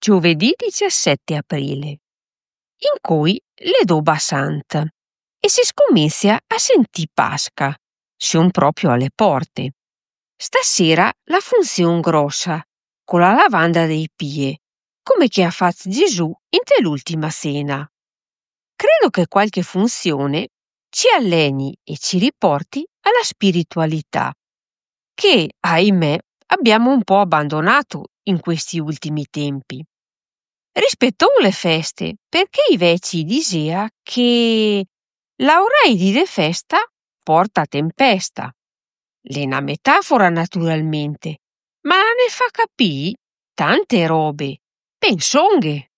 giovedì 17 aprile, in cui le doba sant e si scommizia a sentì Pasca, son proprio alle porte. Stasera la funzione grossa, con la lavanda dei pie, come che ha fatto Gesù in te l'ultima cena. Credo che qualche funzione ci alleni e ci riporti alla spiritualità, che, ahimè, abbiamo un po' abbandonato in questi ultimi tempi. Rispetto alle feste, perché i vecchi diceva che l'aurai di de festa porta tempesta. L'è una metafora naturalmente, ma ne fa capì tante robe, pensonghe.